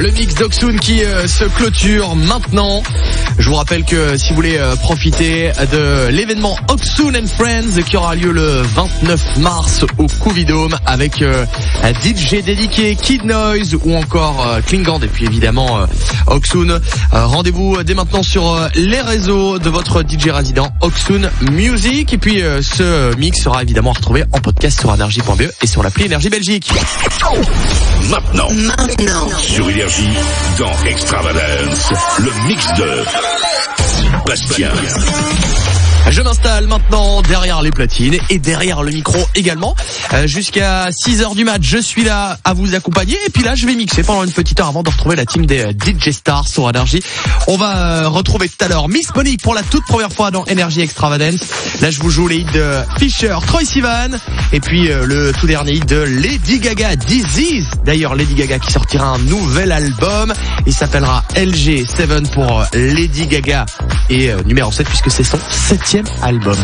Le mix d'Oxoon qui se clôture maintenant. Je vous rappelle que si vous voulez profiter de l'événement Oxoon and Friends qui aura lieu le 29 mars au Couvidome avec DJ Dédié, Kid Noise ou encore Klingand et puis évidemment Oxoon. Rendez-vous dès maintenant sur les réseaux de votre DJ résident Oxoon Music. Et puis ce mix sera évidemment retrouvé en podcast sur energie.be et sur l'appli Énergie Belgique. Maintenant. Sur Énergie, dans Extravagance, le mix de Bastien. Je m'installe maintenant derrière les platines et derrière le micro également. Jusqu'à 6h du mat, je suis là à vous accompagner. Et puis là, je vais mixer pendant une petite heure avant de retrouver la team des DJ Stars sur Energy. On va retrouver tout à l'heure Miss Monique pour la toute première fois dans Energy Extravagance. Là, je vous joue les hits de Fisher, Troye Sivan. Et puis le tout dernier hit de Lady Gaga, Disease. D'ailleurs, Lady Gaga qui sortira un nouvel album. Il s'appellera LG7 pour Lady Gaga. Et numéro 7 puisque c'est son 7e album.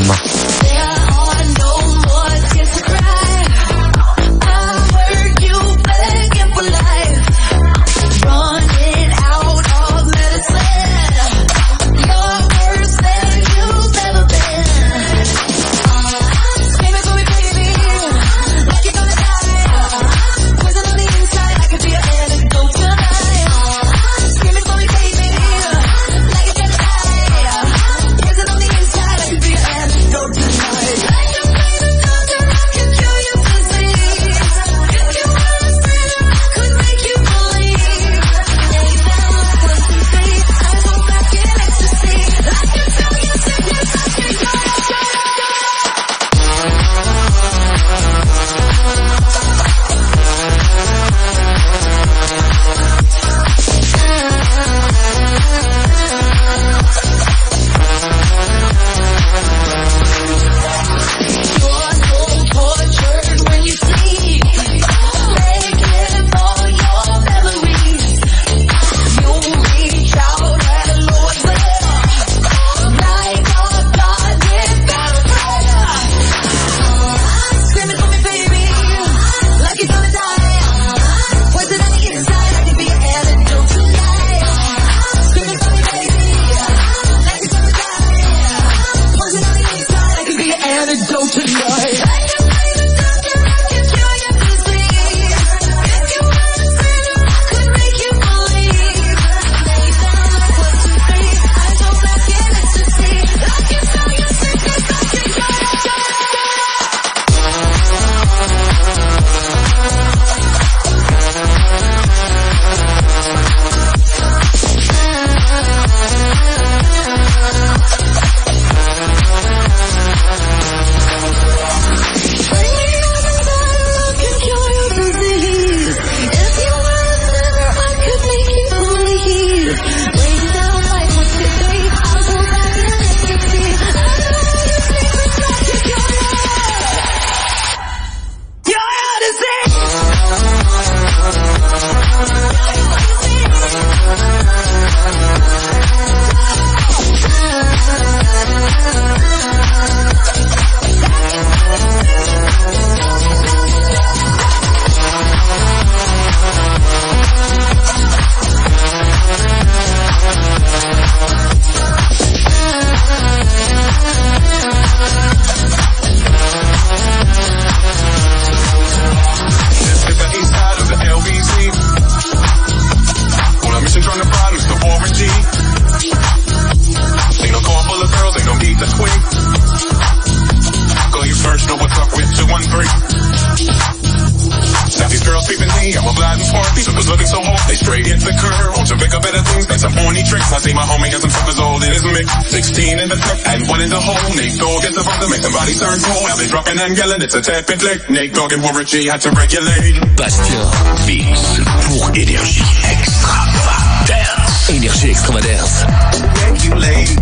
And yelling, it's a tap and flick. Nate Dogg and Warren G had to regulate. Bastien mix pour Énergie Extravagance. Énergie Extravagance. Regulate.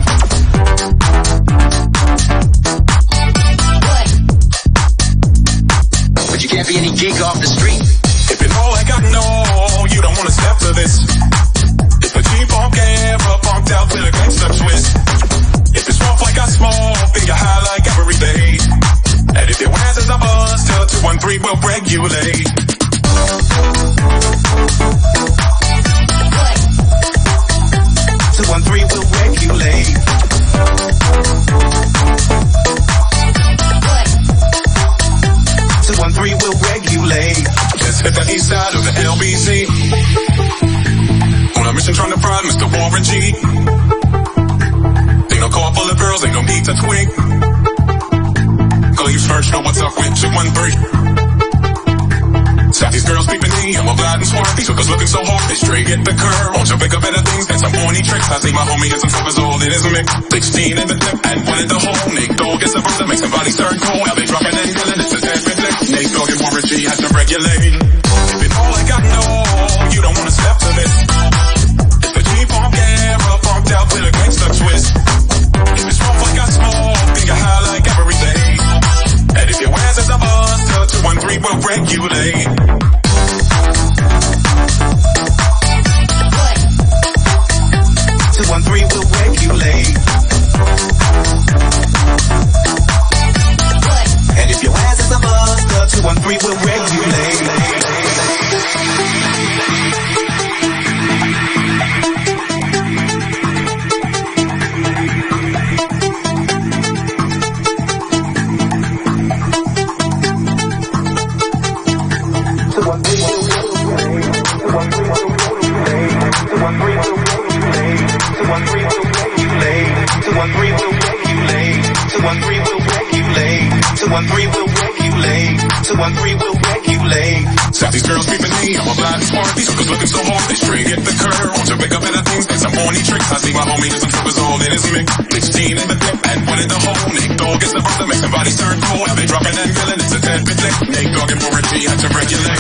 But you can't be any geek off the street. If you know like I know, you don't wanna step to this. If a G-Funk ever punked out with a gangster twist. If it's rough like I smoke, then you're high like every day. And if your ass is a buzz, tell 213 will regulate. suckers looking so hard, they straight get the curve. Won't you pick up better things than some horny tricks? I see my homie and some suckers all it is a mix. 16 in the tip and one in the hole. Nate Dogg gets a brother, makes some bodies turn cold. Now they dropping and killing, it's a 10-bit flick. Nate Dogg and Warren G has to regulate. If it's all I got, no, you don't wanna step to this. It's the G-Funk era, funked out with a gangsta twist. If it's rough like I smoke, think I high like every day. And if your ass is a buster, 213 will regulate. 213 will regulate. And if your ass is a buster, 213 will regulate. Stop these girls peeping me, I'm a blind smart. These suckers looking so hard, they straight get the curve. Won't you pick up better things than some horny tricks? I see my homie and some suckers all in his mix. 16 in the tip and one in the hole. Nate Dogg gets the brother, makes some bodies turn cold. Now they dropping and killing, it's a 10-bit flick. Nate Dogg and Warren G had to regulate.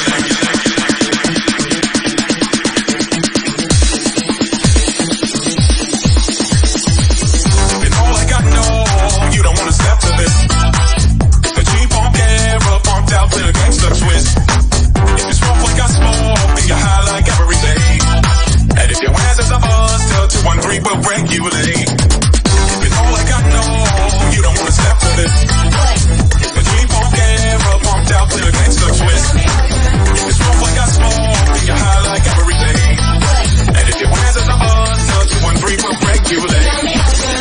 It's all I got, no, you don't wanna step to this. The G-Funk era, funked out with a gangsta twist. If it's rough like I smoke, then you're high like every day. And if your ass is a buster, 213 will regulate. If it's all I got, no, you don't wanna step to this. The G-Funk era, pumped out with a gangsta twist. If it's rough like I smoke, then you're high like every day. And if your ass is a buster, 213 will regulate.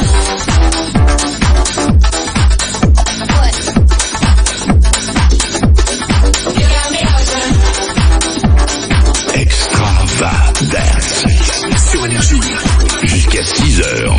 Sur Énergie, jusqu'à 6h.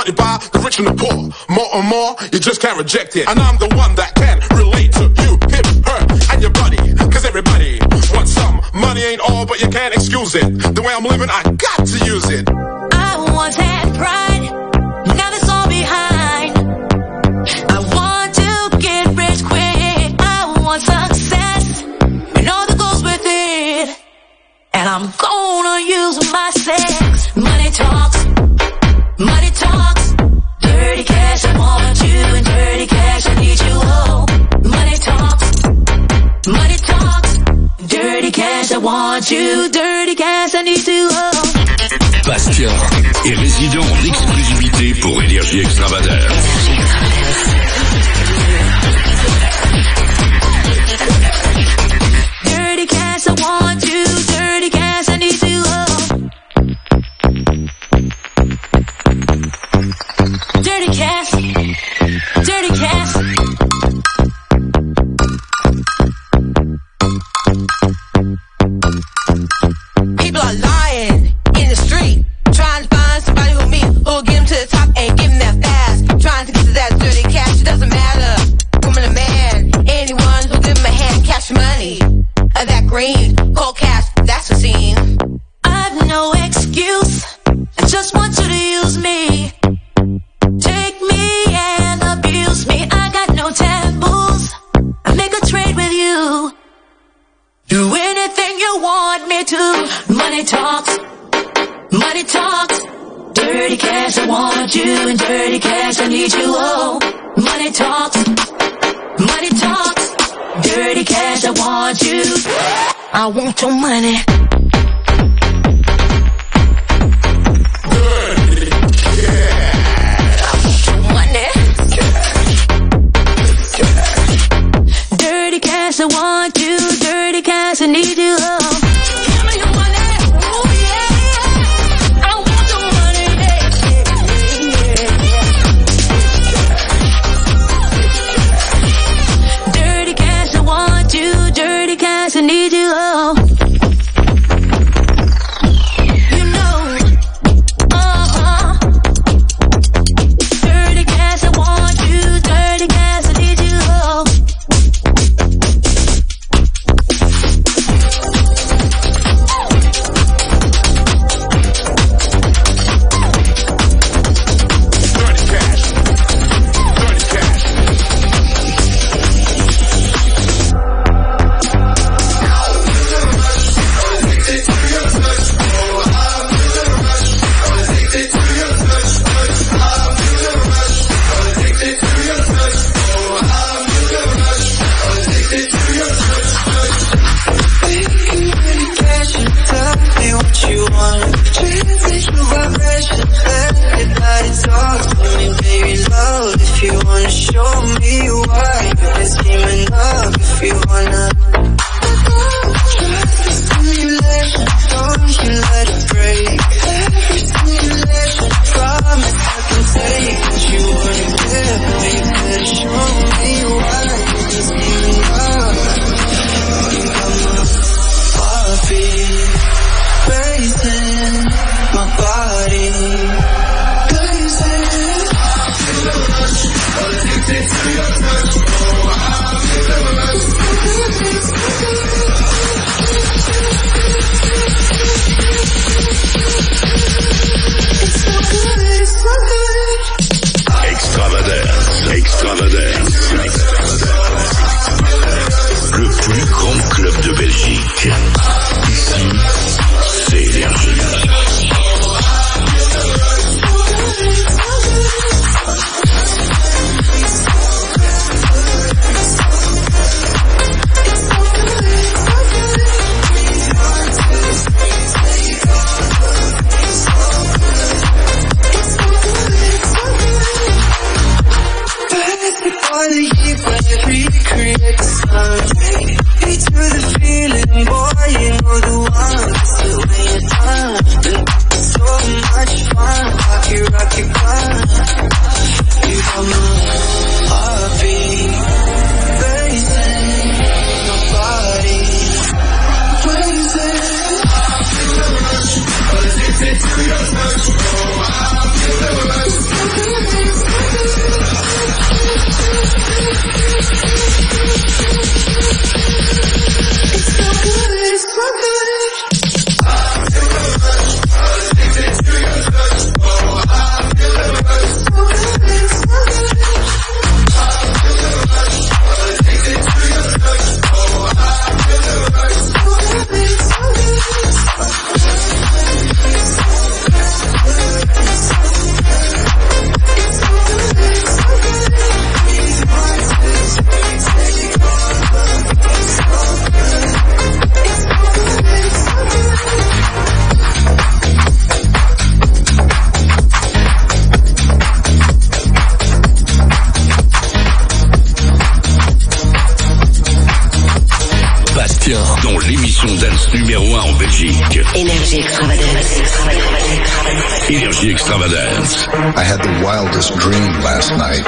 wanted by the rich and the poor. More and more, you just can't reject it. And I'm the one that can relate to you, him, her, and your buddy. Cause everybody wants some. Money ain't all, but you can't excuse it. The way I'm living, I got to use it. I once had pride, now that's all behind. I want to get rich quick. I want success and all that goes with it. And I'm gonna use my sex. Money talks, money talks. Dirty cash, I want you, and dirty cash, I need you. Oh, money talks, money talks. Dirty cash, I want you, dirty cash, I need you. Oh. Bastien est résident en exclusivité pour Énergie Extravagance. Dirty cash, I want you, dirty cash, I need you. Oh. Dirty cash, dirty cash. People are lying in the street, trying to find somebody who'll get them to the top and give them that fast. Trying to get to that dirty cash, it doesn't matter, woman or man. Anyone who'll give them a hand, cash money. That green, cold cash, that's the scene. I've no excuse, I just want you to use me. Take me and abuse me, I got no taboos. I make a trade with you. Do anything you want me to. Money talks, money talks. Dirty cash, I want you, and dirty cash, I need you. Oh, money talks, money talks. Dirty cash, I want you. I want your money. Dirty cash, I want you. Dirty cash, I need you. Oh. Give me your money. Oh yeah. I want your money. Yeah. Dirty cash, I want you. Dirty cash, I need you. Oh. You know. Dirty cash, I want you. Dirty cash, I need you. Oh. Le plus grand club de Belgique. Ici, c'est Énergie. son dance numéro 1 en Belgique. Énergie Extravagance. Énergie Extravagance. I had the wildest dream last night.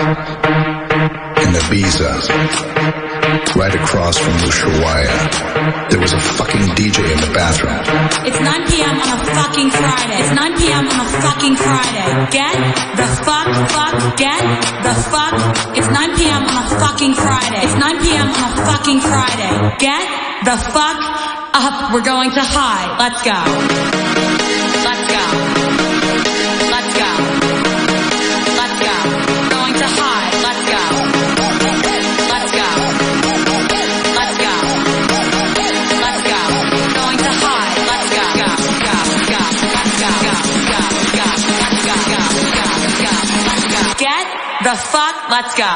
In Ibiza, right across from Ushuaia, there was a fucking DJ in the bathroom. It's 9 p.m. on a fucking Friday. It's 9 p.m. on a fucking Friday. Get the fuck, get the fuck. It's 9 p.m. on a fucking Friday. It's 9 p.m. on a fucking Friday. Get the fuck up. We're going to high. Let's go. Let's go. Let's go. Let's go. Going to high. Let's go. Let's go. Let's go. Let's go. Going to high. Let's go. Go. Go. Go. Let's go. Go. Go. Go. Let's go. Go. Go. Go. Let's go. Get the fuck. Let's go.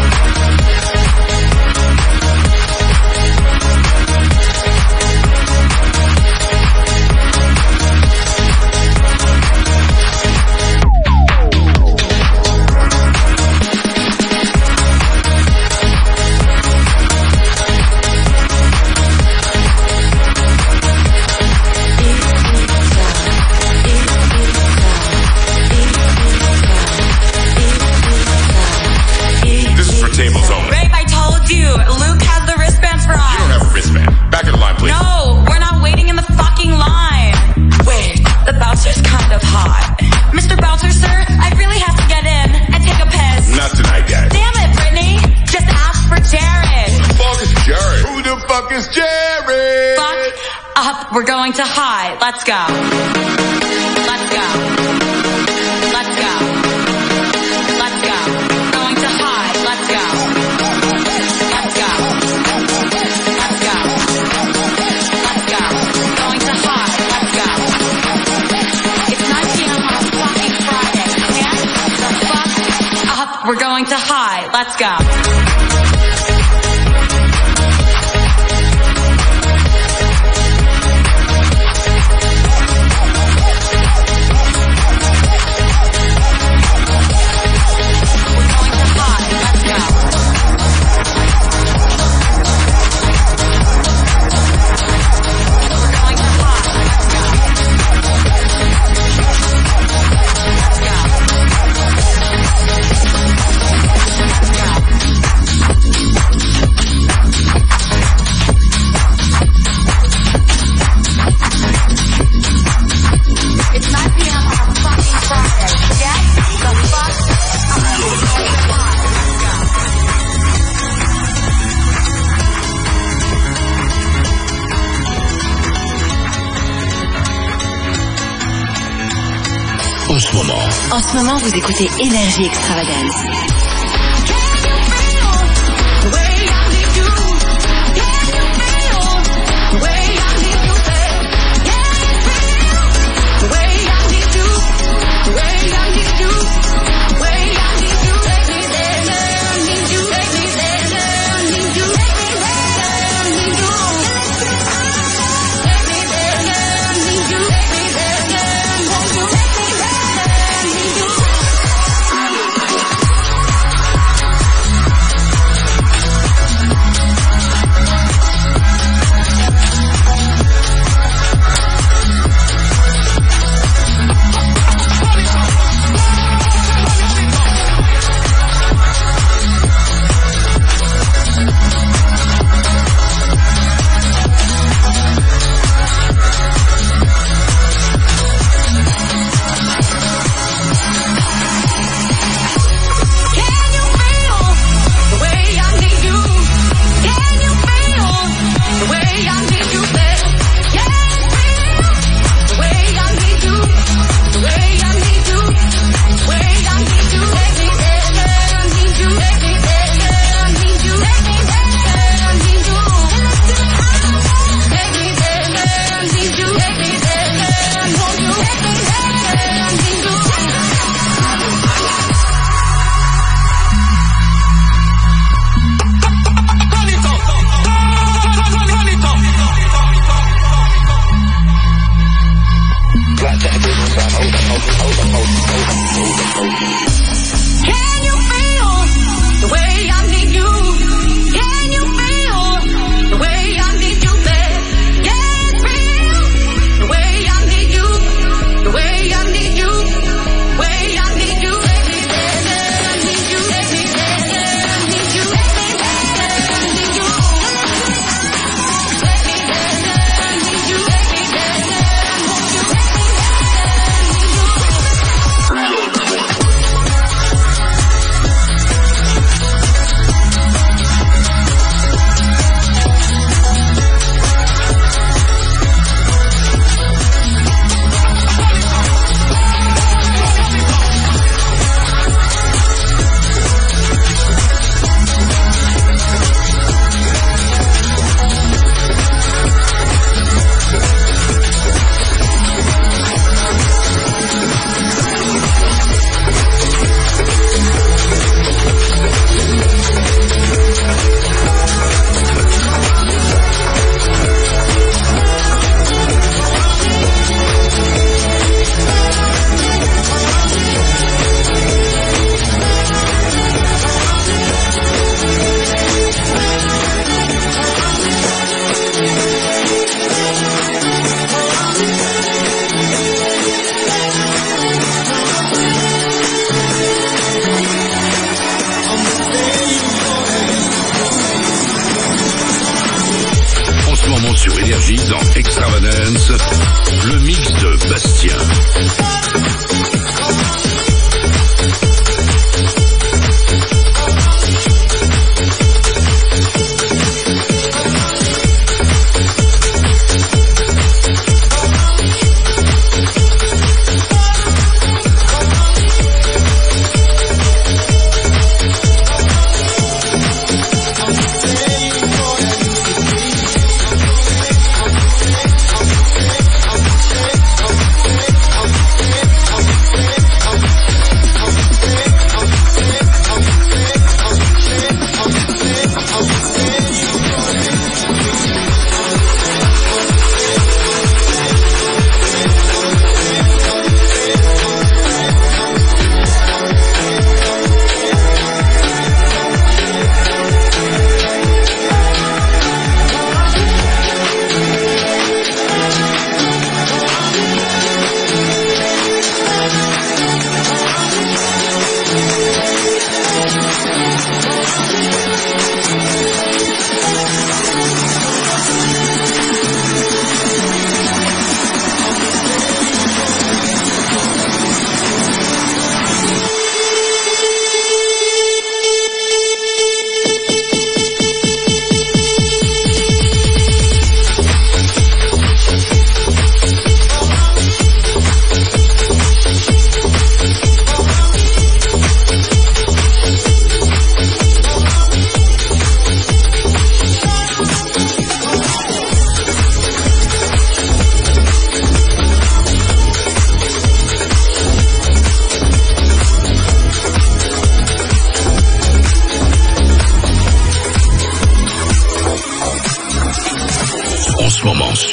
Tables only. Rape, I told you. Luke has the wristbands for us. You don't have a wristband. Back in the line, please. No, we're not waiting in the fucking line. Wait, the bouncer's kind of hot. Mr. Bouncer, sir, I really have to get in and take a piss. Not tonight, guys. Damn it, Brittany. Just ask for Jared. Who the fuck is Jared? Who the fuck is Jared? Fuck up. We're going to high. Let's go. Let's go. Let's go. Let's go. Going to high. Let's go. Let's go. Let's go. Let's go. Going to high. Let's go. It's 9 p.m. on a fucking Friday. Get the fuck up. We're going to high. Let's go. En ce moment, vous écoutez Énergie Extravagance.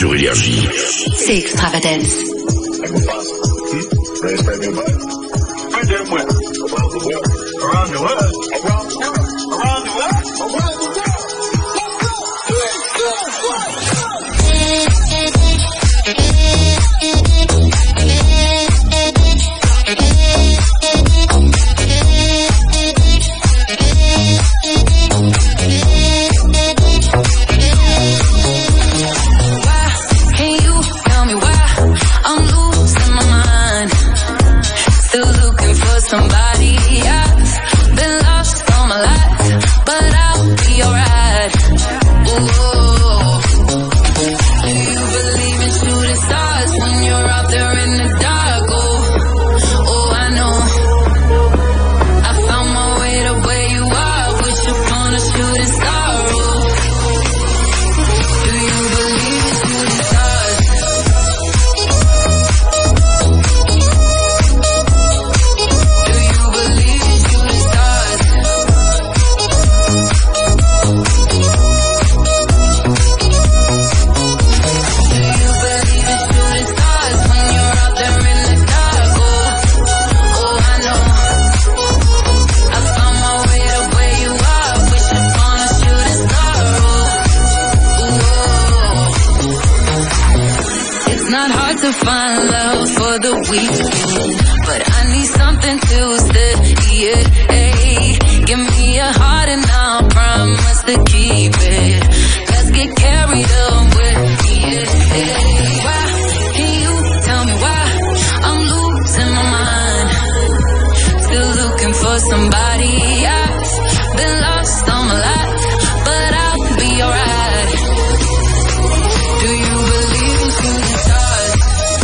sur Énergie. C'est Extravagance. Somebody else, been lost all my life, but I'll be alright. Ooh. Do you believe in shooting stars when you're out there in the dark? Oh, I know. I found my way to where you are, wish upon a shooting star. Do you believe in shooting stars? To find love for the weekend, but I need something to steady it. Hey, give me a heart and I'll promise to keep it. Let's get carried away. Yeah. Why can you tell me why I'm losing my mind? Still looking for somebody else. Been lost all my life, but I'll be alright. Do you believe in shooting stars?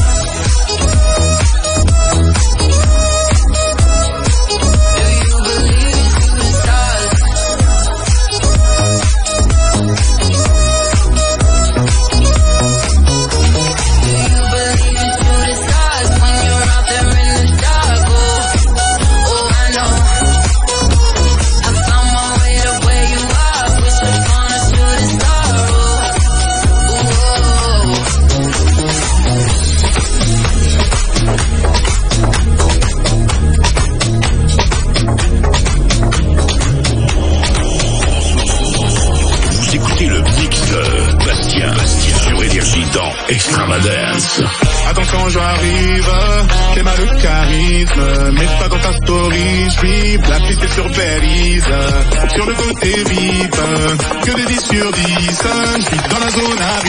Extravagance. Attention, j'arrive, t'es mal le charisme, mais pas dans ta story, j'suis blacklisté sur Belize, sur le côté VIP, que des 10 sur 10, j'suis dans la zone à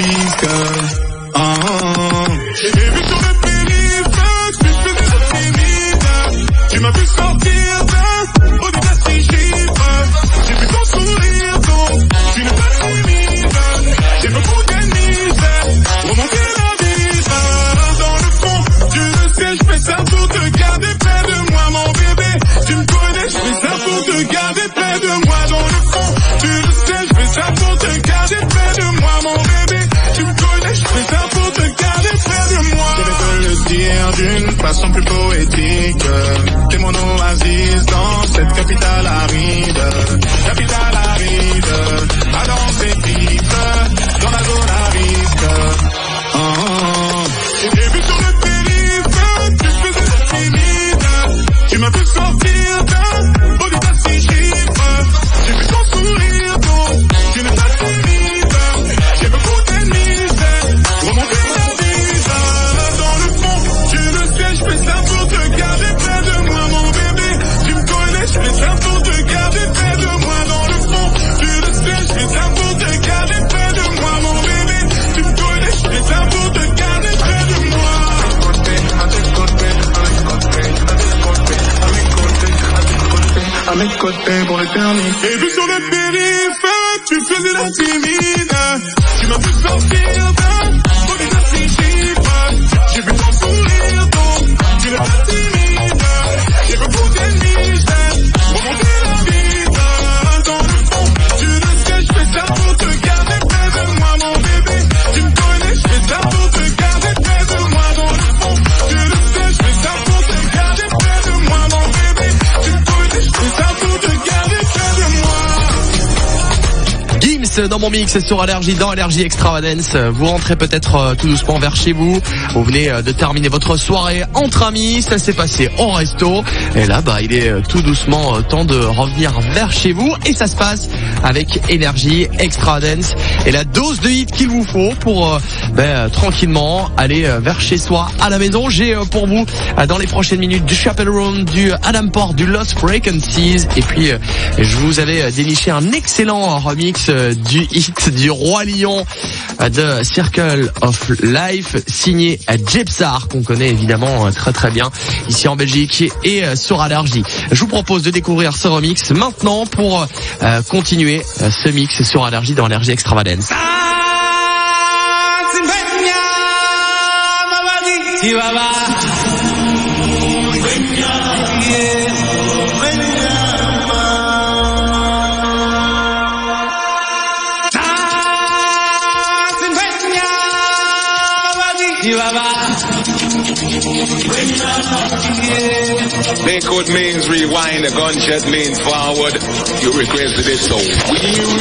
risque. J'ai vu sur le périph', tu faisais la timide, tu m'as vu sortir d'un au-delà de 6 chiffres, j'ai vu ton sourire, tu n'es pas timide, j'ai beaucoup d'ennemis, remonter la vie, dans le fond, tu le sais, je fais ça pour te garder près de moi, mon bébé. Tu me connais, je fais ça pour te garder près de moi, dans le fond, tu le sais, je fais ça pour te garder près de moi, mon bébé. Tu me connais, je fais ça pour te garder près de moi. Je vais te le dire d'une façon plus poétique. T'es mon oasis dans cette capitale aride. Capitale aride, à danser vite, dans la zone à risque. J'ai vu sur le périph', tu faisais la timide, tu m'as vu sortir d'un au-delà de 6 chiffres, j'ai vu ton sourire, tu n'es pas timide, j'ai beaucoup d'ennemis, remonter la vie, dans le fond, tu le sais, je fais ça pour te garder près de moi, mon bébé, tu me connais, je fais ça pour te garder près de moi, dans le fond, tu le sais, je fais ça pour te garder près de moi, mon bébé, tu me connais, je fais ça pour te garder près de moi. À mes côtés pour l'éternité. Et vu sur le périph', tu faisais la timide, tu m'as vu sortir d'un au-delà de 6 chiffres, j'ai vu ton sourire, tu n'es pas timide, j'ai beaucoup d'ennemis, remonter la vie, dans le fond, tu le sais, je fais ça pour te garder près de moi, mon bébé, tu me connais, je fais ça pour te garder près de moi, dans le fond, tu le sais, je fais ça pour te garder près de moi, mon bébé, tu me connais, je fais ça pour te garder près de moi. Gims dans mon mix sur Allergie, dans Allergie Extravagance. Vous rentrez peut-être tout doucement vers chez vous. Vous venez de terminer votre soirée entre amis. Ça s'est passé au resto. Et là, il est tout doucement temps de revenir vers chez vous. Et ça se passe avec Allergie Extravagance. Et la dose de hit qu'il vous faut pour tranquillement aller vers chez soi à la maison. J'ai pour vous dans les prochaines minutes du Chappell du Adam Port, du Lost Frequencies. Et puis je vous avais déniché un excellent remix du hit du Roi Lion de Circle of Life, signé Jepsar, qu'on connaît évidemment très très bien ici en Belgique et sur Allergie. Je vous propose de découvrir ce remix maintenant pour continuer ce mix sur Allergie dans Allergie Extravagance. Backward means rewind, a gunshot means forward. You requested it, so we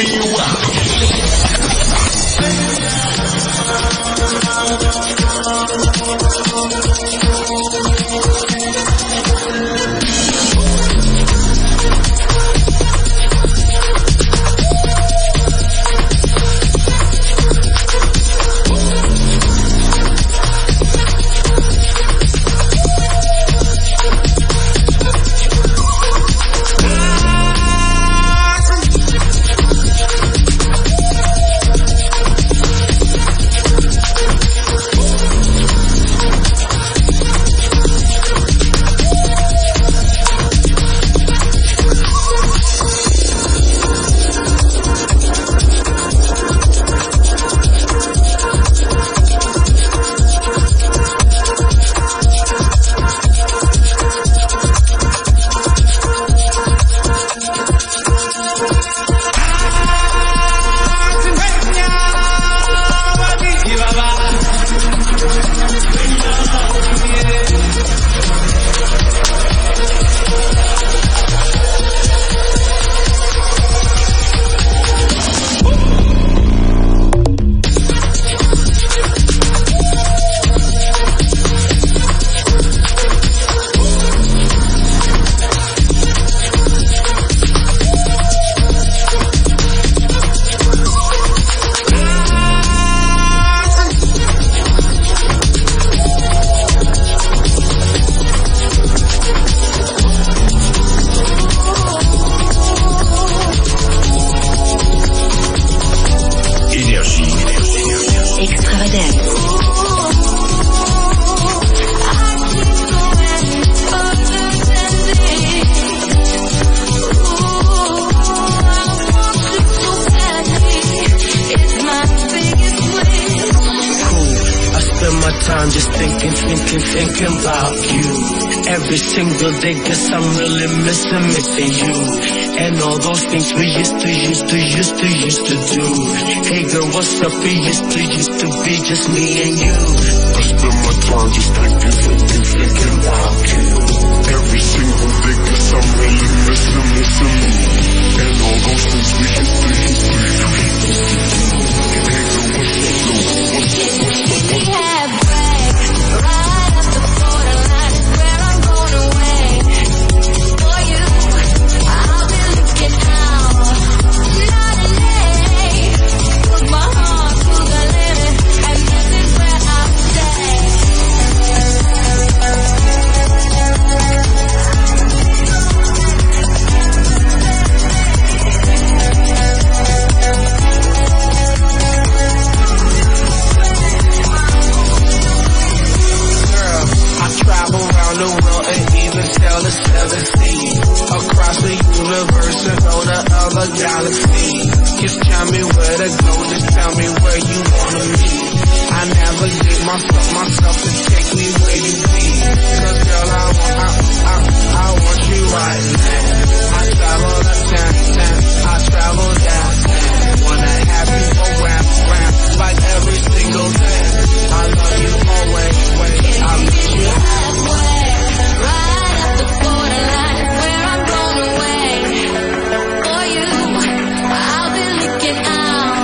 thinking about you. Every single day, guess I'm really missing you. And all those things we used to do. Hey girl, what's up? We used to be just me and you. I spend my time just thinking about you. Every single day, guess I'm really missing you. And all those things we used to do. Hey girl, what's up? Galaxy. Just tell me where to go, just tell me where you wanna meet. I never gave myself to take me where you be. Cause girl, I want you right now. I travel uptown, I travel downtown. Wanna have you around, like every single day. I love you always, I'll meet you halfway. Right at the borderline, where I'm going away. I'll be looking out.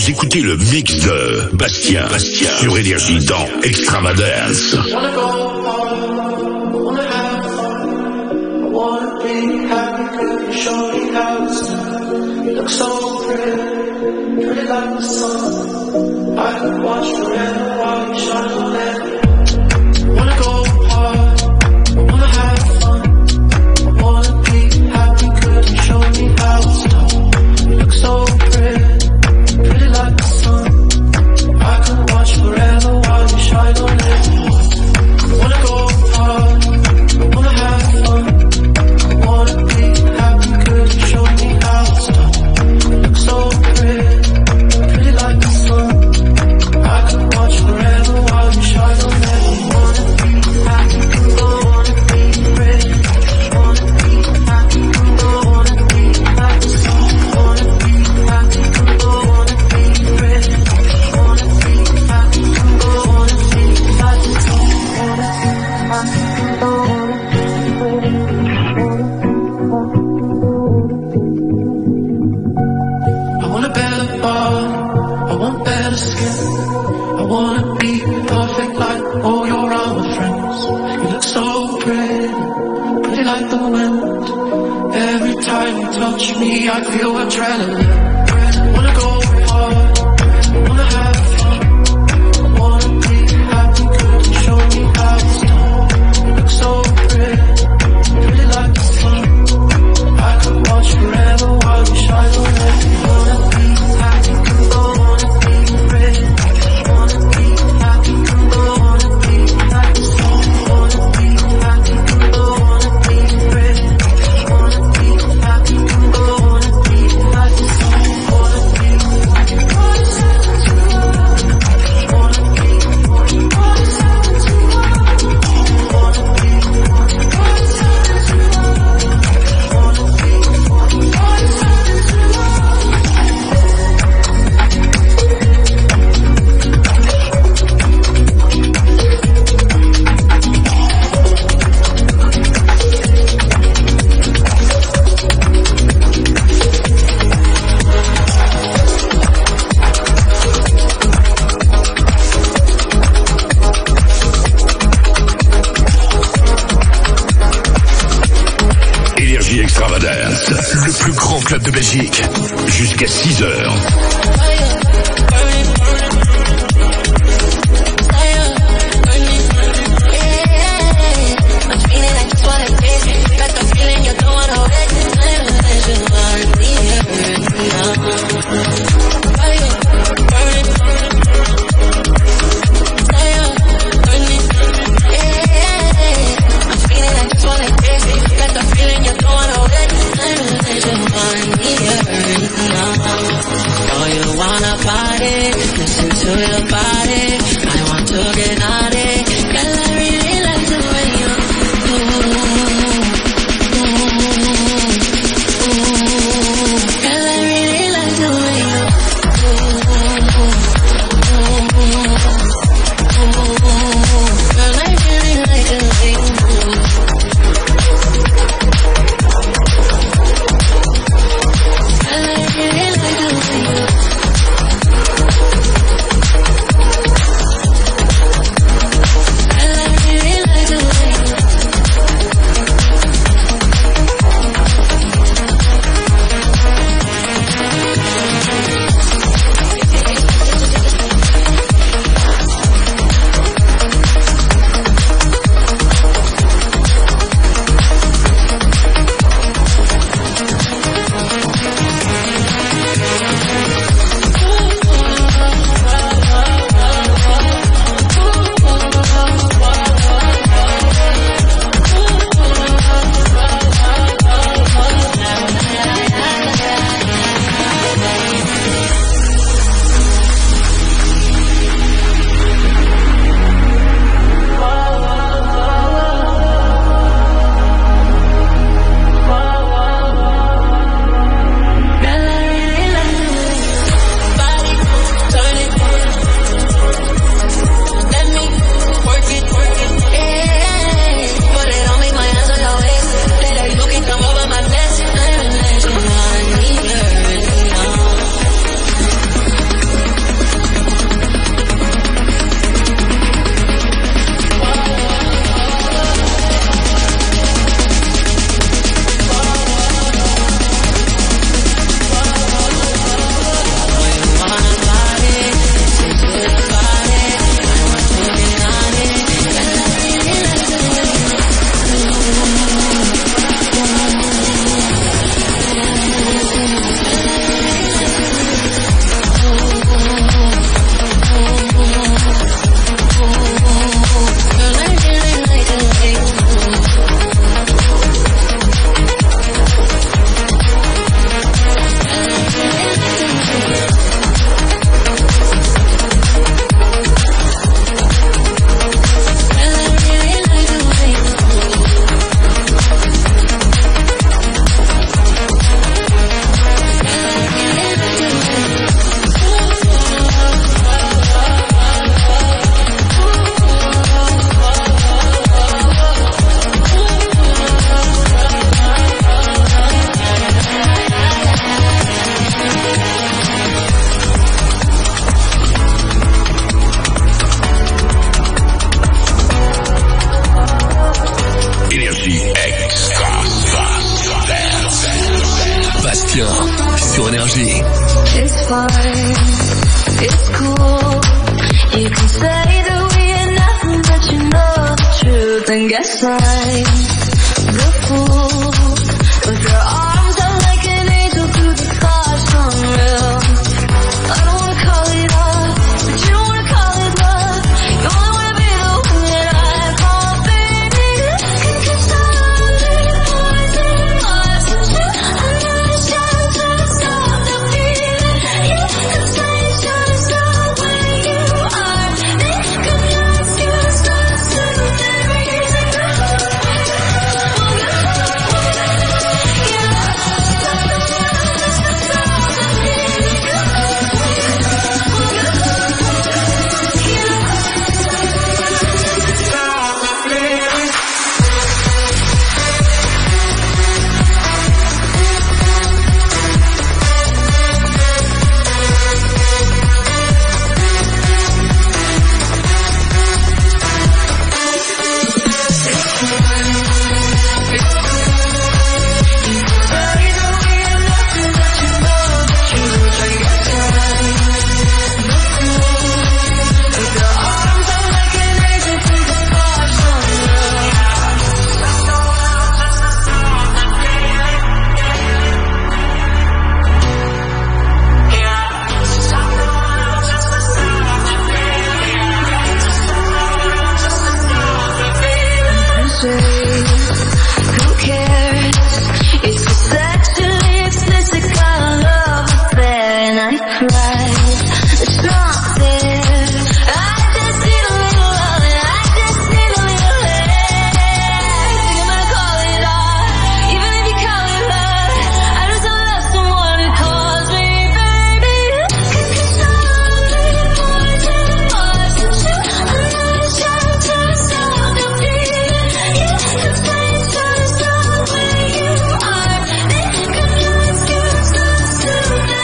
Vous écoutez le mix de Bastien sur Énergie dans Extravagance. Le plus grand club de Belgique. Jusqu'à 6h. Oh, you wanna Sébastien sur Énergie. It's fine, it's cool. You can say that we ain't nothing, but you know the truth. And guess I'm the fool. With your arms out like an angel through the stars, unreal. I don't wanna call it love, but you don't wanna call it love. You only wanna be the one that I call baby. 'Cause I'm the poison, poison you. I'm not ashamed to stop the feeling. You can say just the way you are. Make a chance to start sooner. Who cares? It's just sexually explicit kind of love affair, and I cried. It's not fair. I just need a little love, and I just need a little hair. You're gonna call it art, even if you call it love. I just don't love someone who calls me baby. 'Cause I'm the poison, poison you. I'm not ashamed to stop the feeling. You can say just the way you are. Make a chance to start sooner.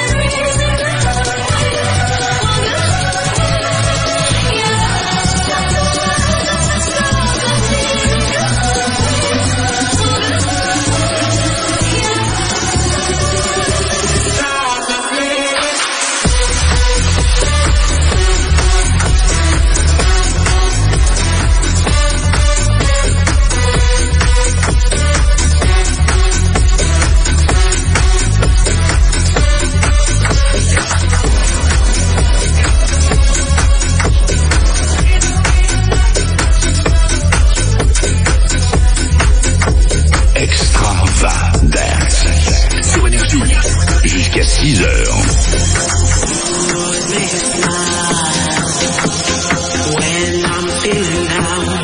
Extravagance sur Énergie jusqu'à 6h. When I'm feeling down,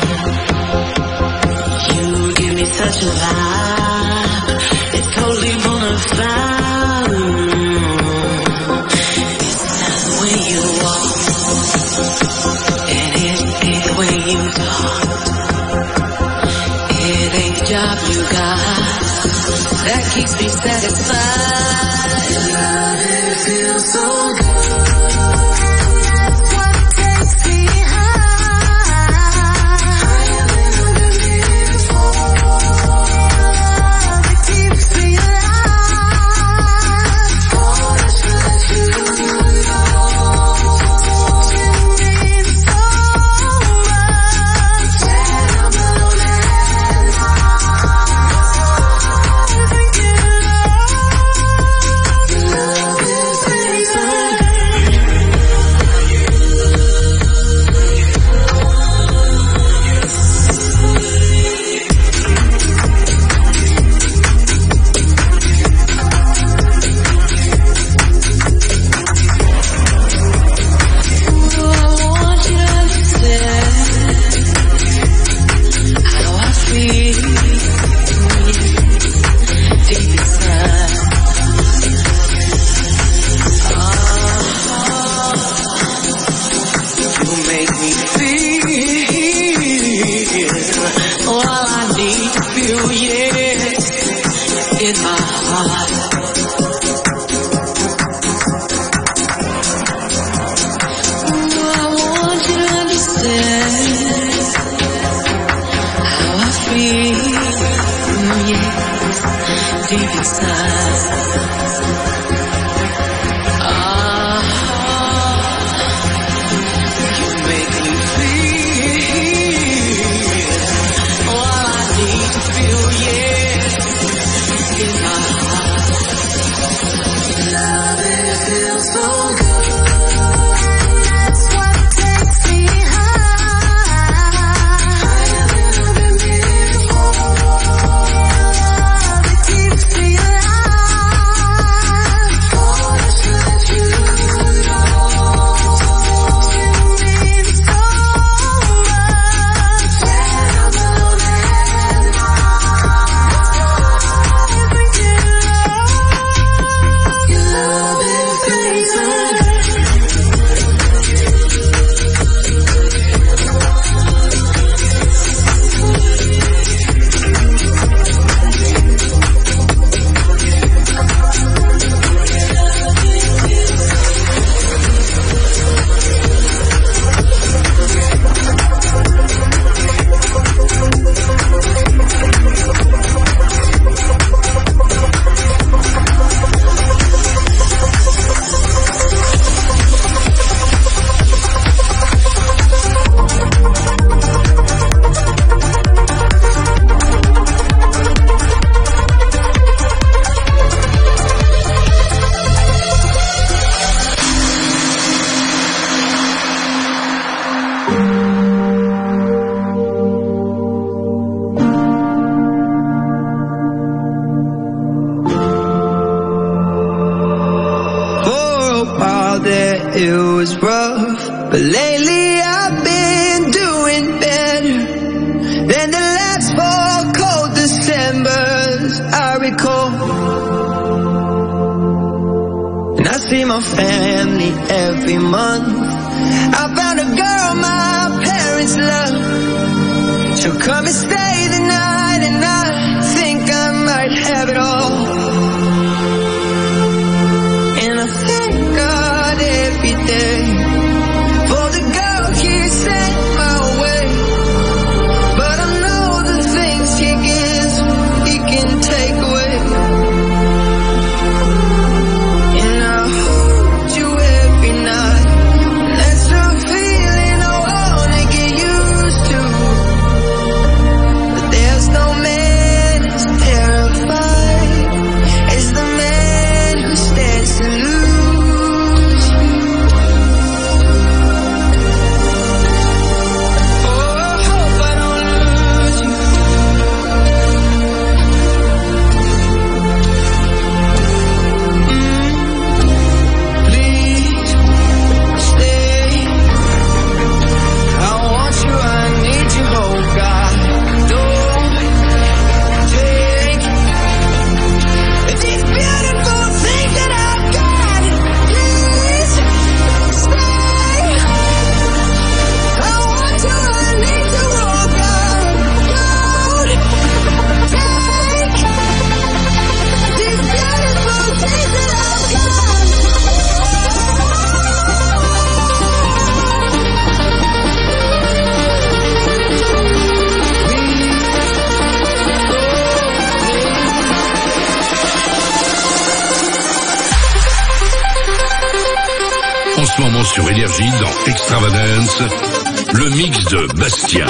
you give me such a vibe. It's totally bonafide. It's the way you walk, and it ain't the way you talk. It ain't the job you got that keeps me satisfied. It feels so good. That's what takes me high. Higher than I've been before. It keeps me alive. Oh, that's what you know. You mean so much. When I'm alone and love is so good. it was rough, but lately I've been doing better than the last 4 cold Decembers I recall. And I see my family every month. I found a girl my parents love. She'll come and stay the night, and I think I might have it all. And I thank God every day for the girl He sent my way. But I know the things He gives, He can take away. And I hold you every night. That's a feeling I wanna get used to. But there's no man as terrified as the man who stands to lose. En ce moment sur Énergie, dans Extravagance, le mix de Bastien.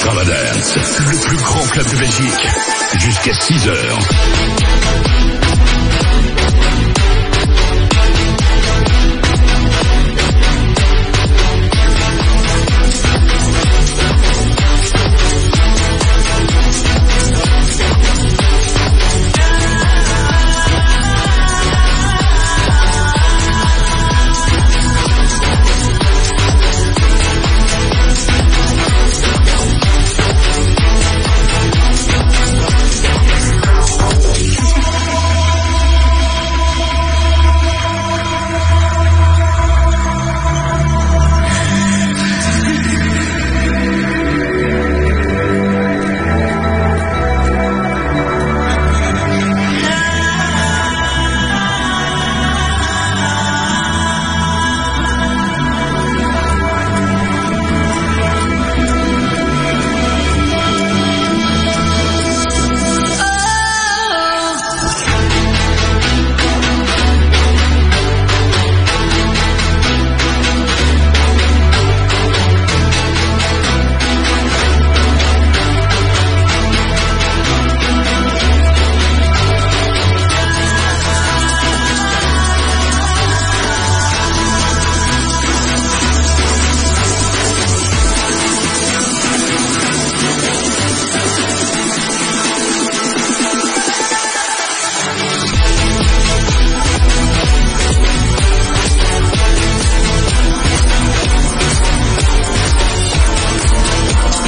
Extravagance, le plus grand club de Belgique. Jusqu'à 6h.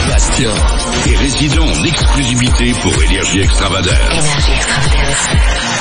Et résident en exclusivité pour Énergie Extravagance. Énergie Extravagance.